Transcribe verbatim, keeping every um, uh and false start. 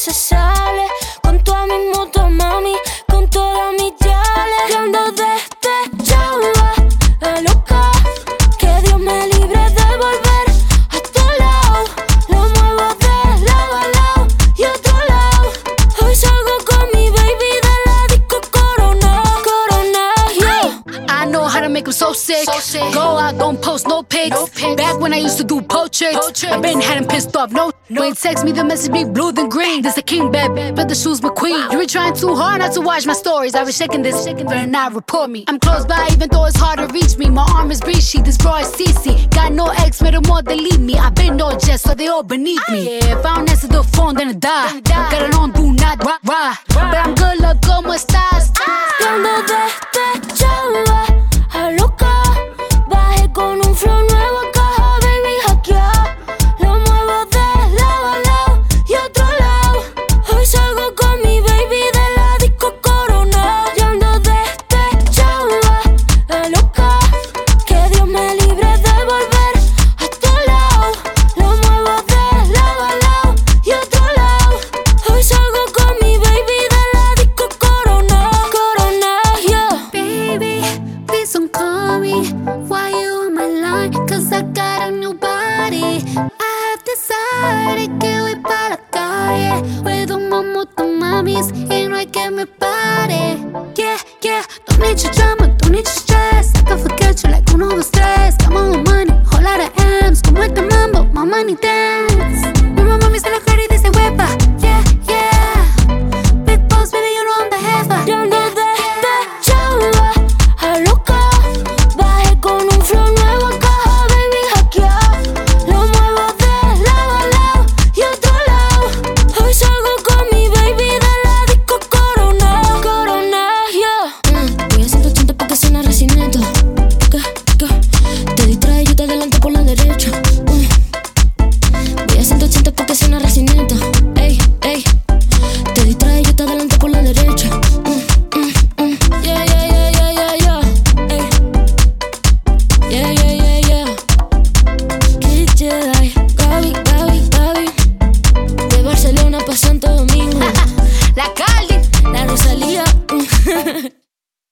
se sale con toda mi moto, mami, con todas mis yales. Yo ando despechada, a loca, que Dios me libre de volver a tu lado. Lo muevo de lado a lado y a otro lado. Hoy salgo con mi baby de la disco Corona, Corona, yeah. I know how to make them so sick. So sick. Go out, don't post no pics. No pics. Back when I used to do portraits, portraits. I been had him pissed off. No, no. When you text me, the message be blue then green. This the king, bad, bad, but the shoes McQueen. Wow. You been trying too hard not to watch my stories. I was shaking this, shaking but not report me. I'm close by, even though it's hard to reach me. My arm is breachy, this bra is C C. Got no ex, made them all delete me. I been no jet, so they all beneath me. Yeah, if I don't answer the phone, then I die. Got it on, do not rah, rah. But I'm good, look, como estás? Yo ando despechada,